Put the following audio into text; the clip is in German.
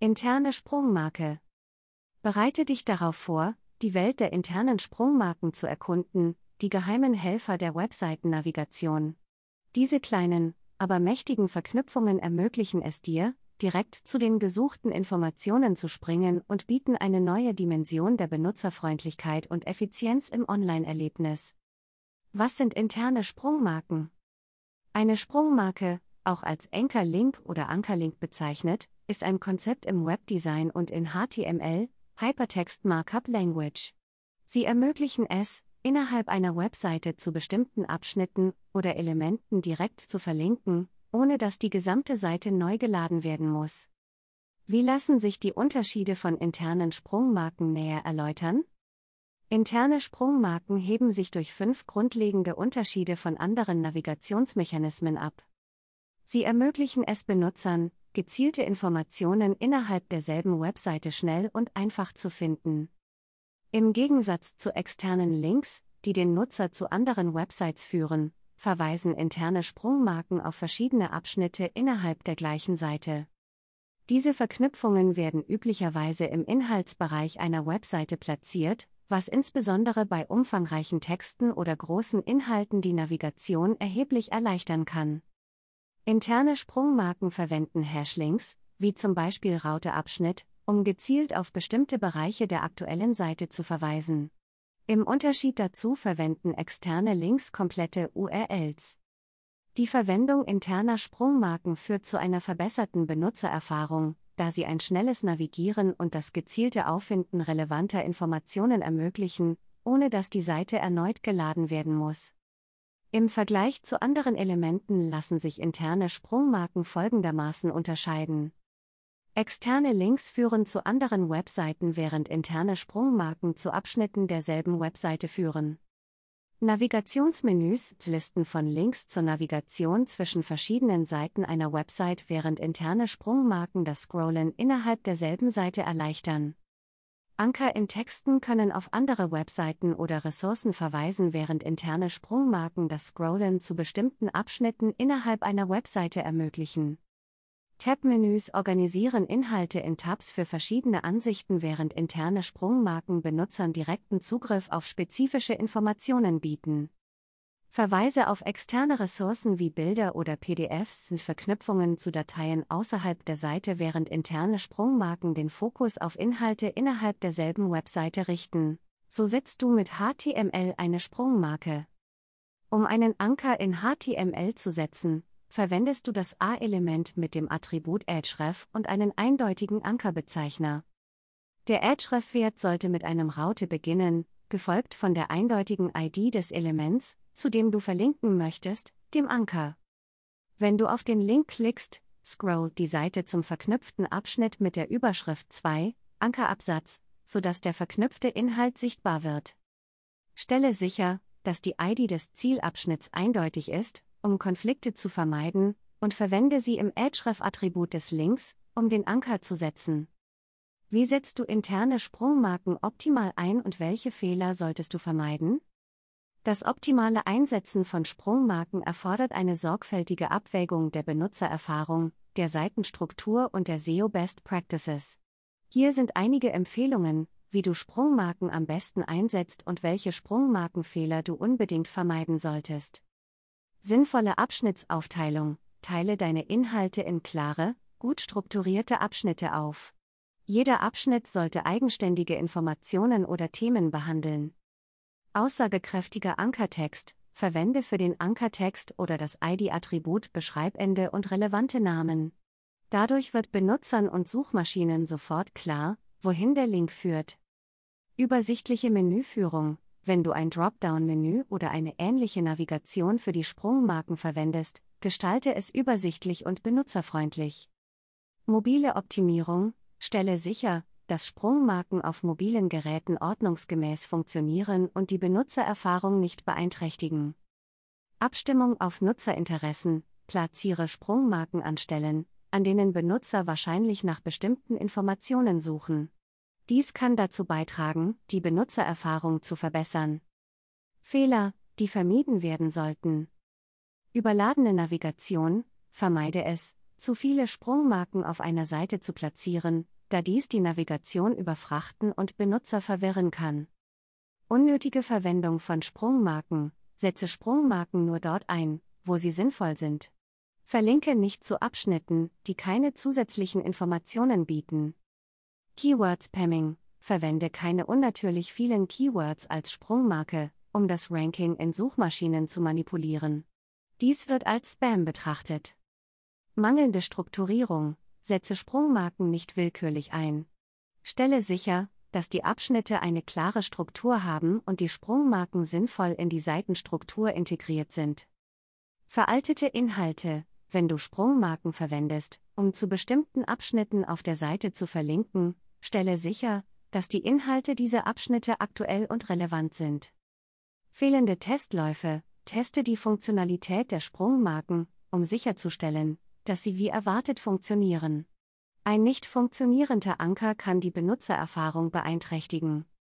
Interne Sprungmarke. Bereite dich darauf vor, die Welt der internen Sprungmarken zu erkunden, die geheimen Helfer der Webseitennavigation. Diese kleinen, aber mächtigen Verknüpfungen ermöglichen es dir, direkt zu den gesuchten Informationen zu springen und bieten eine neue Dimension der Benutzerfreundlichkeit und Effizienz im Online-Erlebnis. Was sind interne Sprungmarken? Eine Sprungmarke, auch als Anchor-Link oder Ankerlink bezeichnet, ist ein Konzept im Webdesign und in HTML, Hypertext Markup Language. Sie ermöglichen es, innerhalb einer Webseite zu bestimmten Abschnitten oder Elementen direkt zu verlinken, ohne dass die gesamte Seite neu geladen werden muss. Wie lassen sich die Unterschiede von internen Sprungmarken näher erläutern? Interne Sprungmarken heben sich durch 5 grundlegende Unterschiede von anderen Navigationsmechanismen ab. Sie ermöglichen es Benutzern, gezielte Informationen innerhalb derselben Webseite schnell und einfach zu finden. Im Gegensatz zu externen Links, die den Nutzer zu anderen Websites führen, verweisen interne Sprungmarken auf verschiedene Abschnitte innerhalb der gleichen Seite. Diese Verknüpfungen werden üblicherweise im Inhaltsbereich einer Webseite platziert, was insbesondere bei umfangreichen Texten oder großen Inhalten die Navigation erheblich erleichtern kann. Interne Sprungmarken verwenden Hashlinks, wie zum Beispiel Raute-Abschnitt, um gezielt auf bestimmte Bereiche der aktuellen Seite zu verweisen. Im Unterschied dazu verwenden externe Links komplette URLs. Die Verwendung interner Sprungmarken führt zu einer verbesserten Benutzererfahrung, da sie ein schnelles Navigieren und das gezielte Auffinden relevanter Informationen ermöglichen, ohne dass die Seite erneut geladen werden muss. Im Vergleich zu anderen Elementen lassen sich interne Sprungmarken folgendermaßen unterscheiden. Externe Links führen zu anderen Webseiten, während interne Sprungmarken zu Abschnitten derselben Webseite führen. Navigationsmenüs, Listen von Links zur Navigation zwischen verschiedenen Seiten einer Website, während interne Sprungmarken das Scrollen innerhalb derselben Seite erleichtern. Anker in Texten können auf andere Webseiten oder Ressourcen verweisen, während interne Sprungmarken das Scrollen zu bestimmten Abschnitten innerhalb einer Webseite ermöglichen. Tab-Menüs organisieren Inhalte in Tabs für verschiedene Ansichten, während interne Sprungmarken Benutzern direkten Zugriff auf spezifische Informationen bieten. Verweise auf externe Ressourcen wie Bilder oder PDFs sind Verknüpfungen zu Dateien außerhalb der Seite, während interne Sprungmarken den Fokus auf Inhalte innerhalb derselben Webseite richten. So setzt du mit HTML eine Sprungmarke. Um einen Anker in HTML zu setzen, verwendest du das A-Element mit dem Attribut href und einen eindeutigen Ankerbezeichner. Der href-Wert sollte mit einem Raute beginnen, gefolgt von der eindeutigen ID des Elements, zu dem du verlinken möchtest, dem Anker. Wenn du auf den Link klickst, scrollt die Seite zum verknüpften Abschnitt mit der Überschrift 2, Ankerabsatz, sodass der verknüpfte Inhalt sichtbar wird. Stelle sicher, dass die ID des Zielabschnitts eindeutig ist, um Konflikte zu vermeiden, und verwende sie im href-Attribut des Links, um den Anker zu setzen. Wie setzt du interne Sprungmarken optimal ein und welche Fehler solltest du vermeiden? Das optimale Einsetzen von Sprungmarken erfordert eine sorgfältige Abwägung der Benutzererfahrung, der Seitenstruktur und der SEO Best Practices. Hier sind einige Empfehlungen, wie du Sprungmarken am besten einsetzt und welche Sprungmarkenfehler du unbedingt vermeiden solltest. Sinnvolle Abschnittsaufteilung: Teile deine Inhalte in klare, gut strukturierte Abschnitte auf. Jeder Abschnitt sollte eigenständige Informationen oder Themen behandeln. Aussagekräftiger Ankertext: Verwende für den Ankertext oder das ID-Attribut Beschreibende und relevante Namen. Dadurch wird Benutzern und Suchmaschinen sofort klar, wohin der Link führt. Übersichtliche Menüführung: Wenn du ein Dropdown-Menü oder eine ähnliche Navigation für die Sprungmarken verwendest, gestalte es übersichtlich und benutzerfreundlich. Mobile Optimierung: Stelle sicher, dass Sprungmarken auf mobilen Geräten ordnungsgemäß funktionieren und die Benutzererfahrung nicht beeinträchtigen. Abstimmung auf Nutzerinteressen: Platziere Sprungmarken an Stellen, an denen Benutzer wahrscheinlich nach bestimmten Informationen suchen. Dies kann dazu beitragen, die Benutzererfahrung zu verbessern. Fehler, die vermieden werden sollten: Überladene Navigation: Vermeide es, zu viele Sprungmarken auf einer Seite zu platzieren, da dies die Navigation überfrachten und Benutzer verwirren kann. Unnötige Verwendung von Sprungmarken: Setze Sprungmarken nur dort ein, wo sie sinnvoll sind. Verlinke nicht zu Abschnitten, die keine zusätzlichen Informationen bieten. Keyword-Spamming: Verwende keine unnatürlich vielen Keywords als Sprungmarke, um das Ranking in Suchmaschinen zu manipulieren. Dies wird als Spam betrachtet. Mangelnde Strukturierung: Setze Sprungmarken nicht willkürlich ein. Stelle sicher, dass die Abschnitte eine klare Struktur haben und die Sprungmarken sinnvoll in die Seitenstruktur integriert sind. Veraltete Inhalte: Wenn du Sprungmarken verwendest, um zu bestimmten Abschnitten auf der Seite zu verlinken, stelle sicher, dass die Inhalte dieser Abschnitte aktuell und relevant sind. Fehlende Testläufe: Teste die Funktionalität der Sprungmarken, um sicherzustellen, dass sie wie erwartet funktionieren. Ein nicht funktionierender Anker kann die Benutzererfahrung beeinträchtigen.